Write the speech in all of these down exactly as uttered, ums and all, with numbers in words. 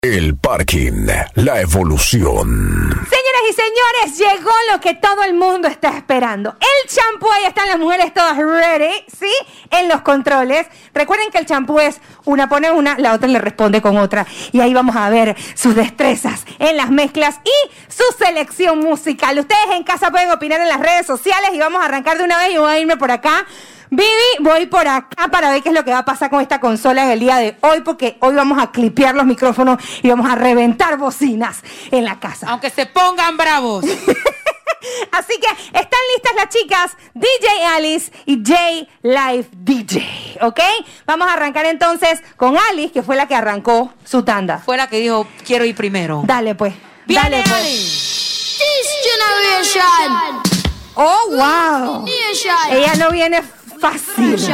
El parking, la evolución. Señoras y señores, llegó lo que todo el mundo está esperando. El champú, ahí están las mujeres todas ready, ¿sí? En los controles. Recuerden que el champú es una pone una, la otra le responde con otra. Y ahí vamos a ver sus destrezas en las mezclas y su selección musical. Ustedes en casa pueden opinar en las redes sociales y vamos a arrancar de una vez y voy a irme por acá. Vivi, voy por acá para ver qué es lo que va a pasar con esta consola en el día de hoy, porque hoy vamos a clipear los micrófonos y vamos a reventar bocinas en la casa. Aunque se pongan bravos. Así que están listas las chicas, D J Alice y J Live D J, ¿ok? Vamos a arrancar entonces con Alice, que fue la que arrancó su tanda. Fue la que dijo, quiero ir primero. Dale pues, Viene dale pues. Alice. This generation. Oh, wow. Nation. Ella no viene fácil. Music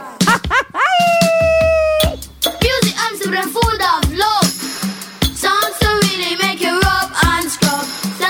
I'm super full of love. Songs to really make you rub and scrub.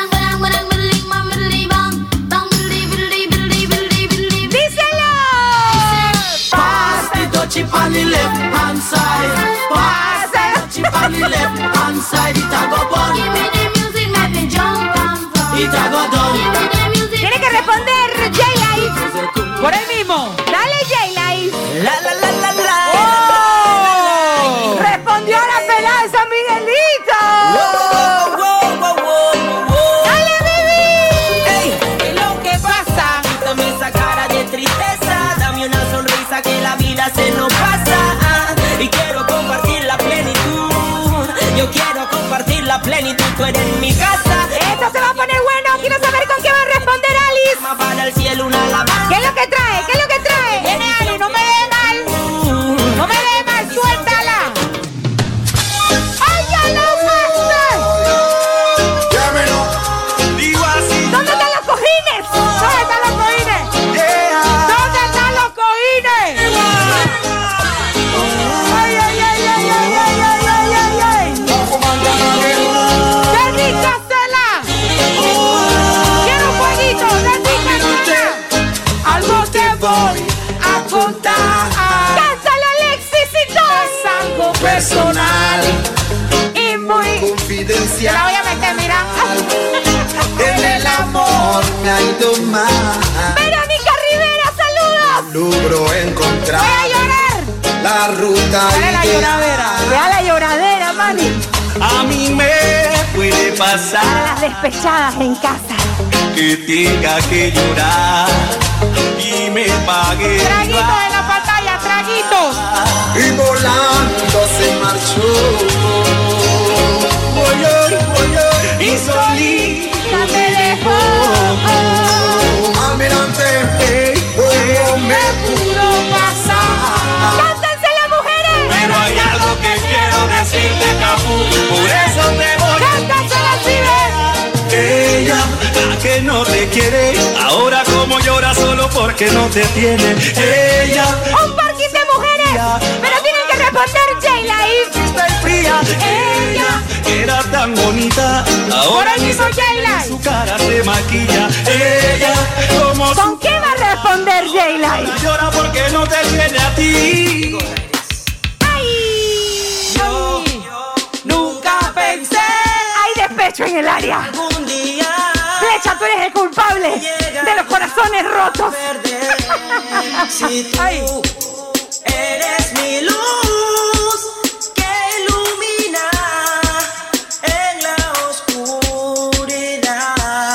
¡Díselo! Pass the dutchie on the left hand side. Pass the dutchie on the left hand side. It a go bun. Give me the music, make me jump and fun. It a go down. Give me the music. Tiene que responder J Live. Por ahí mismo. Dale J Live. La la la la la. ¡Oh! Respondió la pelada de San Miguelito. Wow, wow, wow, wow, wow. ¡Dale, Vivi! Ey, ¿qué es lo que pasa? Quítame esa cara de tristeza. Dame una sonrisa que la vida se nos pasa. Ah, y quiero compartir la plenitud. Yo quiero compartir la plenitud. Tú eres mi casa. Esto se va a poner bueno. Quiero saber con qué va a responder Alice. Más para el cielo una alabanza. ¿Qué es lo que trae? ¿Qué es lo que trae? Viene Ali, no me dé mal. No me dé mal, suéltala. ¡Ay, ya lo master! Digo así. ¿Dónde están los cojines? ¿Dónde están los cojines? ¿Dónde están los cojines? ¡Ay, ay, ay, ay, ay, ay, ay, ay, ay, ay! ¡Dedícasela! ¡Quiero un jueguito! ¡Dedícasela! Algo te voy a contar. ¡Cántalo, Alexisito! Es algo personal Y muy... y La confidencial. voy a meter, mira. En el amor me ha ido mal. Verónica Rivera, saludos. Logro Voy a encontrar llorar. la ruta Dale la ideal. lloradera. Vea la lloradera, mami. A mí me puede Para pasar las despechadas en casa. que tenga que llorar y me pague Traguitos en la pantalla, traguitos. y volando se marchó. Voy hoy, voy hoy y solita me dejó. Almirante, ¿cómo me pudo pasar? ¡Cántense las mujeres! Pero hay algo que quiero decirte, Capu, por eso me voy. ¡Cántansela, si ves! Ella, la que no te quiere, ahora como llora solo porque no te tiene. Ella, ¡Un parking de mujeres! Pero tienen que responder J Live. está fría. Ella, que era tan bonita, ahora Por ahí mismo, J su Live. cara se maquilla. Ella, como su ¿Con qué va a responder J Live? llora porque no te tiene a ti. ¡Ay! Yo nunca pensé ¡Hay despecho en el área! un día Flecha, tú eres el culpable de los corazones rotos. perder. Si tú Ay. eres mi luz que ilumina en la oscuridad,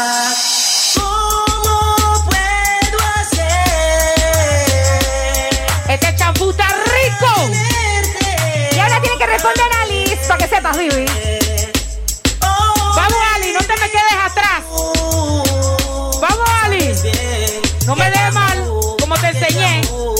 ¿cómo puedo hacer Este champú está rico. Y ahora tienen que responder Alice, para que sepas, Vivi. Vamos, Ali, no te me quedes atrás. Vamos, Ali. No me des mal, como te enseñé.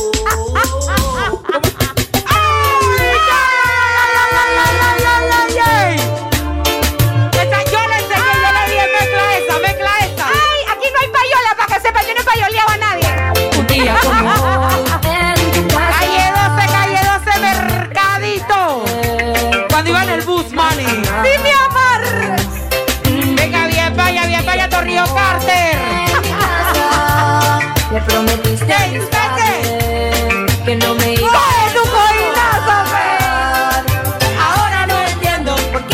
Esa yo le enseñé, yo le dije, mezcla esa, mezcla esa. ¡Ay! Aquí no hay payola, para que sepa, yo no he payoleado a nadie. Un día como Calle doce, calle doce, mercadito. Cuando iba en el bus, money. ¡Sí, mi amor! Venga, bien, vaya, bien, vaya, Torrio Carter. Le prometiste ¿Qué dice qué? que no me iba ¡Coge tu coinazo, fe! a Ahora no entiendo por qué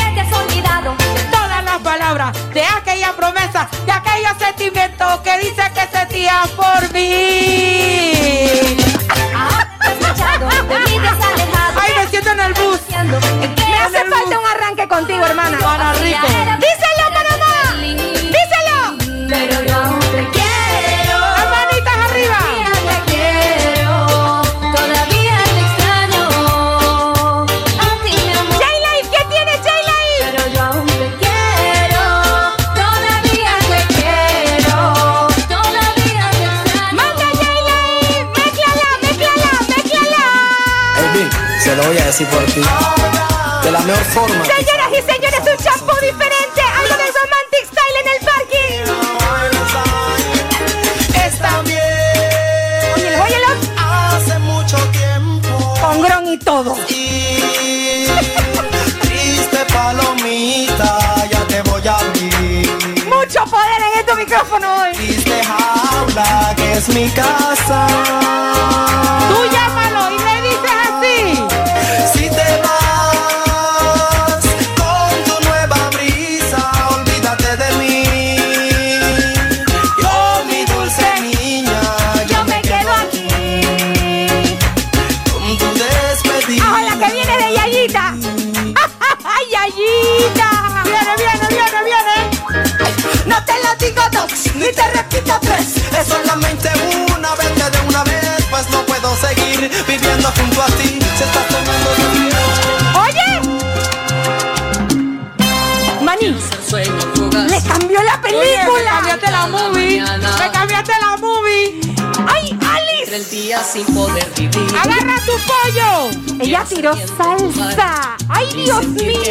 así por ti. De la mejor forma. Señoras y señores, un champú diferente. Algo del romantic style en el parking. Está bien. Óyelo, óyelo. Hace mucho tiempo. Con gron y todo. Y triste palomita, ya te voy a abrir. Mucho poder en este micrófono hoy. Triste jaula, que es mi casa. Tú llámalo y le dices así. Si te vas con tu nueva brisa, olvídate de mí. Yo, mi dulce niña, Yo me quedo aquí. con tu despedida. Ah, la que viene de Yayita. ¡Ay, Yayita! Viene, viene, viene, viene. No te lo digo dos, ni te repito tres. Es solamente una vez, que de una vez, pues no puedo seguir viviendo junto a ti. Se está tomando de mí. Oye, Maní, le cambió la Oye, me película. cambiaste la movie. Me cambiaste la movie. ¡Ay, Alice! El día sin poder vivir. Agarra tu pollo. Ella tiró salsa. ¡Ay, Dios mío!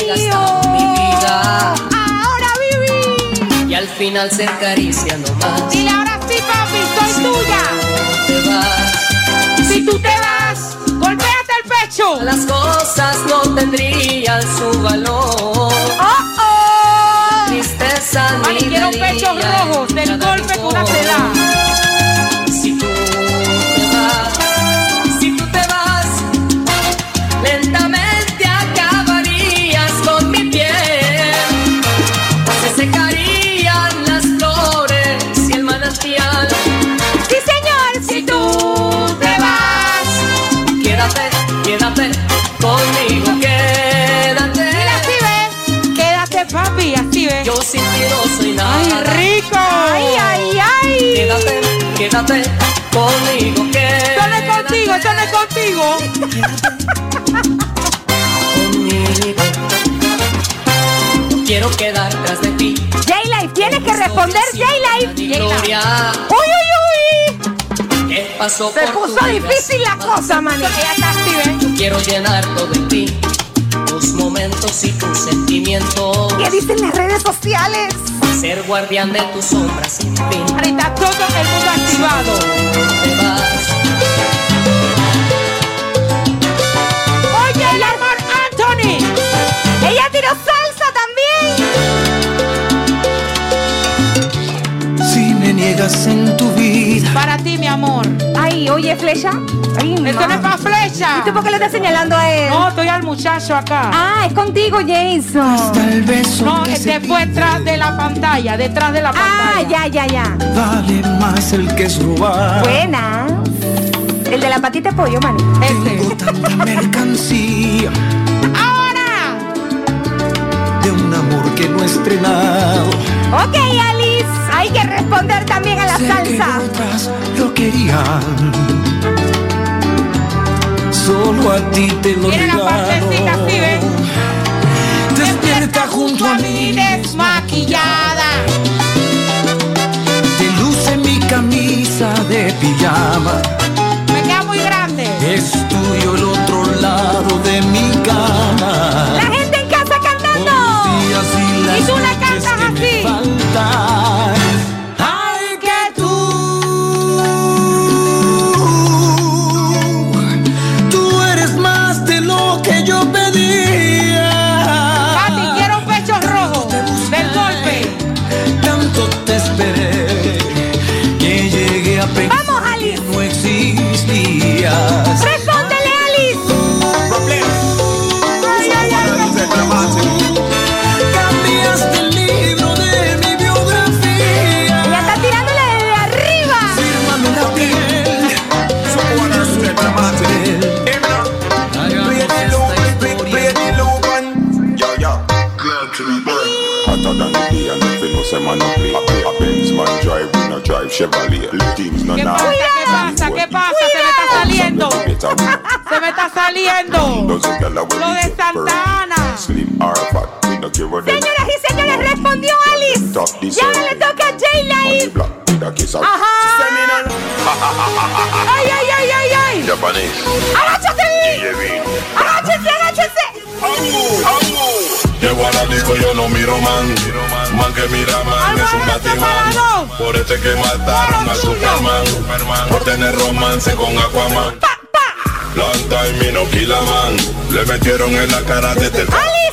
Ahora viví. Y al final se acaricia nomás. Dile ahora sí, papi, soy tuya. Te vas. Si tú te vas, golpéate el pecho. Las cosas no tendrían su valor. ¡Oh, oh! Tristeza Mami, ni quiero pechos rojos del golpe que una se da. Si tú te vas, si tú te vas, lentamente acabarías con mi piel. Se secarían las flores y el manantial. ¡Sí, señor! Si tú te vas, quédate, quédate conmigo, quédate. Mira, así ves. Quédate, papi, así ves. Yo sin ti no soy nada. ¡Ay, rico! ¡Ay, ay, ay! Quédate, quédate conmigo, quédate. Esto no es contigo, esto no es contigo. Conmigo. Quiero quedar tras de ti. J-Life, tienes que responder, J-Life. Gloria, ¡Uy, uy, uy! ¿qué pasó Se por puso tu vida? difícil la cosa, Maní. Ella está así, ves. Quiero llenar todo de ti, tus momentos y tus sentimientos. ¿Qué dicen las redes sociales? Ser guardián de tus sombras sin fin. Ahorita todo el mundo activado. Te vas. Oye, el amor Anthony. Ella tiró salsa también. Si me niegas en tu vida, Para ti, mi amor. Ay, oye, flecha. Ay, Esto no es para flecha. ¿Y tú por qué le estás señalando a él? No, estoy al muchacho acá. Ah, es contigo, Jason. tal vez No, es después detrás de la pantalla, detrás de la Ah, pantalla. ya, ya, ya. vale más el que es robar. Buena. El de la patita de pollo, Maní. Tengo Este. tanta mercancía Ahora. de un amor que no he estrenado. Ok, Alice. Hay que responder también a la Sé que salsa. otras lo querían. Solo a ti te lo Mira la regalo. partecita así, ¿ves? Despierta junto a mí, desmaquillada. te luce mi camisa de pijama. Me queda muy grande. Es tuyo el otro lado de mi cama. La gente en casa Por cantando. los días y las Y tú la noches cantas que me así. faltan. Ay, que tú, tú eres más de lo que yo pedía. Pati, quiero pechos rojos del golpe. Tanto te esperé que llegué a pensar Vamos, Alice. que no existías. Respóndele, Alice. Cambiaste el libro de mi biografía. Ella está tirándole desde arriba. Fírmame la piel. Hotter than the day and nothing no say man no play. A a Benz man drive, we no drive Chevrolet. Little things no ¿Qué now. pasa? ¿Qué pasa? ¿Qué pasa? Se me está saliendo. Se me está saliendo. Lo de Santa Ana. Slim or fat, we no care what them. Señoras y señores, respondió Alice. Y ahora le toca a J-Life. Ajá. Ay, ay, ay, ay, ay. Japanese, Agáchate. Kevin, Agáchate. Llego a la disco, yo no miro man. Man que mira man es un batimán. Por este que mataron a Superman. Por tener romance con Aquaman. Long time y no kill a man. Le metieron en la cara de este. ¡Alice!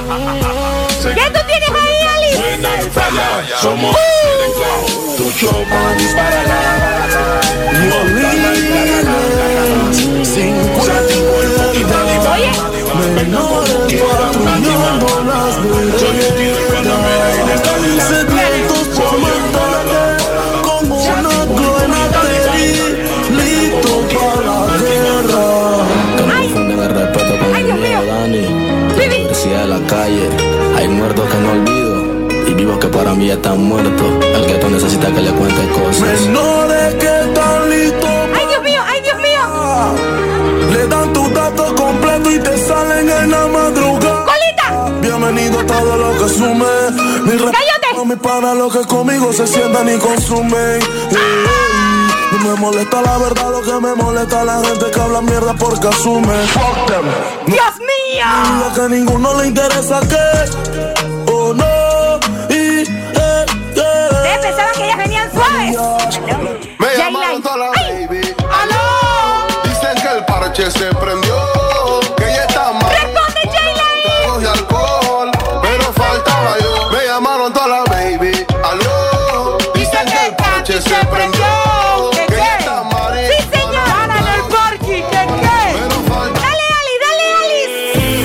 ¿Qué tú tienes ahí, Alice? Suena y falla, somos tu show para disparar. Montana y Caracas. Cincuenta y cuerpo y talibán. Venga como quieran, Batman. Soy el tío de Panamera y de Talibán. Secretos por matarte como una clonate. Listo para la guerra. Que no confunden el respeto con el miedo, Dani. La universidad de la calle. Hay muertos que no olvido y vivos que para mí están muertos. El que tú necesitas que le cuente cosas. Menores que están listos. ¡Ay, Dios mío! ¡Ay, Dios mío! Le dan tus datos completos y te salen en la madrugada. ¡Colita! Bienvenido a todo lo que sume. Mi respeto a mis panas, los que conmigo se sientan y consumen. Hey, hey. No me molesta la verdad, lo que me molesta la gente que habla mierda porque asume. Fuck them. ¡Dios mío! Lo que a ninguno le interesa que oh no y eh, eh. Ustedes pensaban que ellas venían suaves. Me llamaron toda la baby. ¡Aló! Dicen que el parche se prendió, que ella está mal. ¡Responde, J-Line! Tragos y alcohol, pero faltaba yo. Me llamaron toda la baby. Aló. Dicen que el parche se prendió, ¿Qué que qué? ella está mal. ¡Sí, señor! ¡Para en el parking! ¿Qué qué? Pero falta. ¡Dale, Ali! ¡Dale, Alice!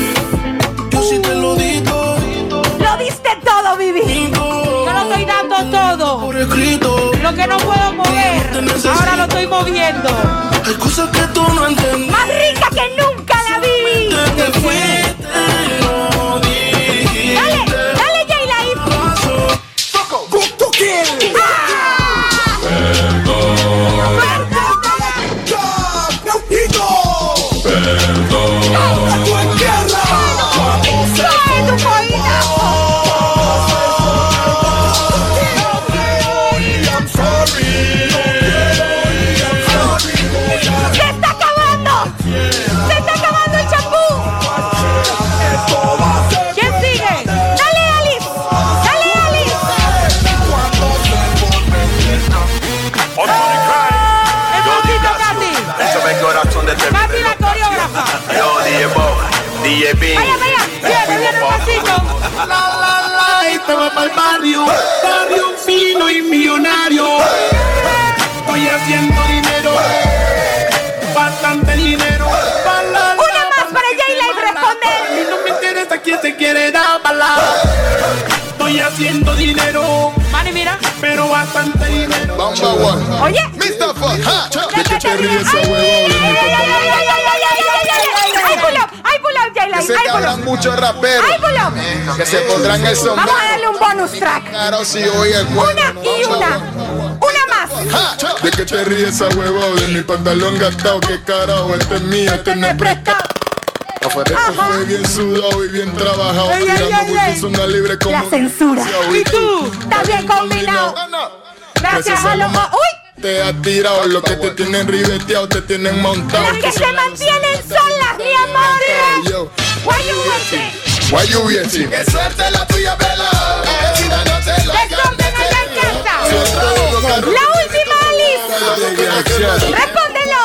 Yo sí te lo digo. ¡Lo diste todo, Vivi! Yo lo estoy dando todo. Por escrito. Lo que no puedo mover, ahora lo estoy moviendo. Hay cosas que tú no entiendes. ¡Más rica que nunca la vi! Te fuiste, no dijiste. ¡Dale! ¡Dale, J-Line! ¡Suave tu pollita! ¡Se está acabando! ¡Se está acabando el champú! ¿Quién sigue? ¡Dale, Alice! ¡Dale, Alice! Es poquito, Katy. Eso me corazón de Katy la coreógrafa. Yo, D J Bob, D J B. ¡Vaya, vaya! Viene, viene un pasito. La, la, la, y te va pa'l barrio, barrio fino y millonario. Estoy haciendo dinero, bastante dinero. Una más para J-Line responder. A mí no me interesa quién se quiere dar bala. Estoy haciendo dinero, Manny, mira. pero bastante dinero. Bamba one. Oye. mister Fuck. Ha. ¿De qué te ríes, esa huevón? ¡Ay, pull up! ¡Ay, pull up, J-Line! Sé ¡Ay, que pull habrán up! muchos raperos ¡Ay, pull up! que se pondrán el sombrero. Vamos a darle un bonus track. Claro, si hoy el Una y una. Una más. ¿De qué te ríes esa huevón? De mi pantalón gastado, qué carajo, este es mío, este no es prestado. Esto fue bien sudado y bien trabajado. Ay, ay, Tirando ay, ay. bultos, una libre como La censura. ¿Y tú? Está bien combinado. Gracias a los... ¡Uy! Te has tirado, lo que te tienen ribeteado, te tienen montado. Las que se mantienen solas, mi amor. Yo, Why you watching? why you waiting? Qué suerte la tuya, Bella. Vecina, no te lo Desorden allá en casa. La última, Alice. Respóndelo.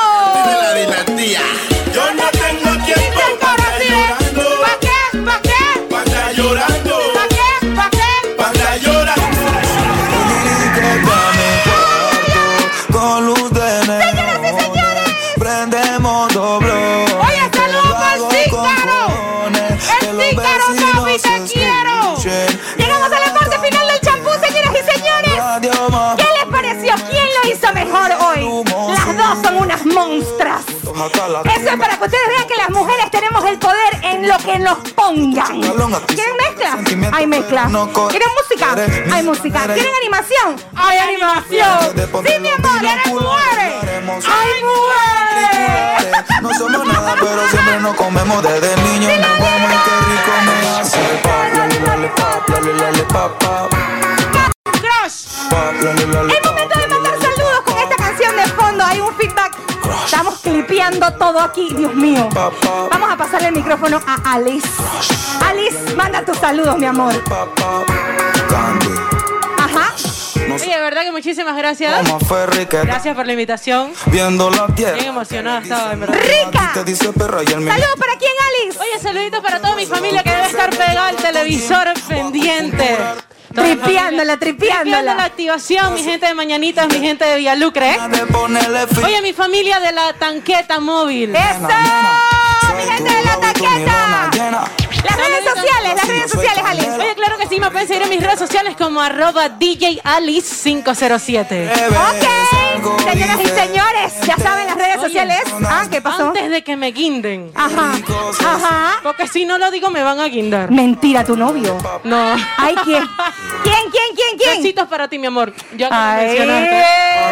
Yo no tengo tiempo Dice el coro así de, ¿pa' qué? ¿Pa' qué? para estar llorando, ¿Pa' qué? ¿Pa' qué? para estar llorando. Con luz de Señoras y señores. prendemos dobló. Oye, saludos al Cícaro. El Cícaro, papi, te quiero. Llegamos a la parte final del champú, señoras y señores. ¿Qué les pareció? ¿Quién lo hizo mejor hoy? Las dos son unas monstras. Eso es para que ustedes vean que las mujeres tenemos el poder en lo que nos pongan. ¿Quieren mezcla? Hay mezcla. ¿Quieren música? Hay música. ¿Quieren animación? Hay animación. Sí, mi amor, eres mujeres. Hay mujeres. No somos nada, pero siempre nos comemos desde niños. Nos vamos y qué rico me hace. Pap, lale, lale, pap, lale, lale, pap, pap. Crush. Pap, lale, lale, Es momento de mandar saludos con esta canción de fondo. Hay un feedback. Estamos clipeando pasando todo aquí, Dios mío. Vamos a pasarle el micrófono a Alice. Alice, manda tus saludos, mi amor. Ajá. Oye, de verdad que muchísimas gracias. Gracias por la invitación. Bien emocionada estaba, en verdad. ¡Rica! Saludos para quién, Alice. Oye, saluditos para toda mi familia que debe estar pegada al televisor pendiente. Tripeándola, tripeándola. La activación, mi gente de Mañanitas, mi gente de Villalucre. Oye, mi familia de la tanqueta móvil. ¡Eso! ¡Mi gente de la tanqueta! Las redes sociales, las redes sociales, Alice. Oye, claro que sí, me pueden seguir en mis redes sociales como arroba D J Alice cinco cero siete. Ok, señoras y señores, ya saben las redes Oye, sociales. Ah, ¿qué pasó? Antes de que me guinden. Ajá, ajá. Porque si no lo digo, me van a guindar. Mentira, tu novio. No. Ay, ¿quién? ¿Quién, quién, quién, quién? Besitos para ti, mi amor. Ya que Ay. mencionaste.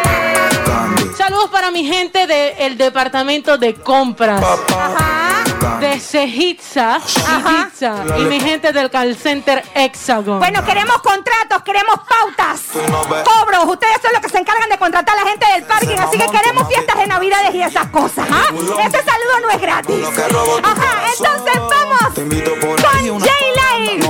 Saludos para mi gente del departamento de compras. Ajá. De Cejitza y Pizza. Y mi gente del call center Hexagon. Bueno, queremos contratos, queremos pautas, cobros. Ustedes son los que se encargan de contratar a la gente del parking, así que queremos fiestas de Navidades y esas cosas. ¿Ah? Este saludo no es gratis. Ajá, entonces vamos con J-Line.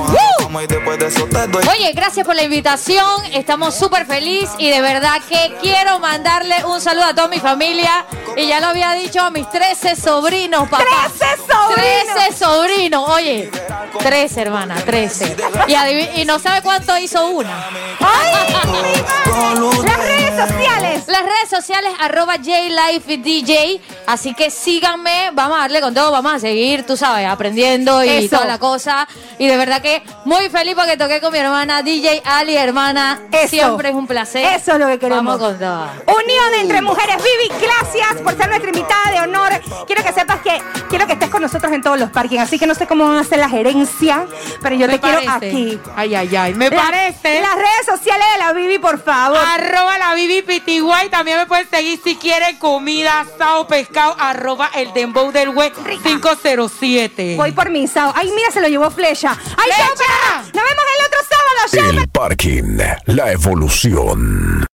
Oye, gracias por la invitación. Estamos súper felices y de verdad que quiero mandarle un saludo a toda mi familia. Y ya lo había dicho a mis trece sobrinos, papá. ¡trece sobrinos! trece sobrinos. Oye, trece, hermana, trece. Y, adiv- y no sabe cuánto hizo una. ¡Ay, prima! Las redes sociales. Las redes sociales, arroba JLifeDJ. Así que síganme, vamos a darle con todo, vamos a seguir, tú sabes, aprendiendo y Eso. toda la cosa. Y de verdad que muy feliz porque toqué con mi hermana D J Ali, hermana. Eso. Siempre es un placer. Eso es lo que queremos. Vamos con todo. Unión entre mujeres. Vivi, gracias por ser nuestra invitada de honor. Quiero que sepas que quiero que estés con nosotros en todos los parkings. Así que no sé cómo van a hacer la gerencia, pero yo Me te quiero parece. aquí. Ay, ay, ay. Me La- parece. Las redes sociales de la Vivi, por favor. Arroba la Vivi Pitiguay. También me pueden seguir si quieren comida, asado, pescado. Arroba el dembow del web cinco cero siete. Voy por mi sao. Ay, mira, se lo llevó Flecha. Ay, ¡Flecha! chao, perra. Nos vemos el otro sábado. Chao, El parking, la evolución.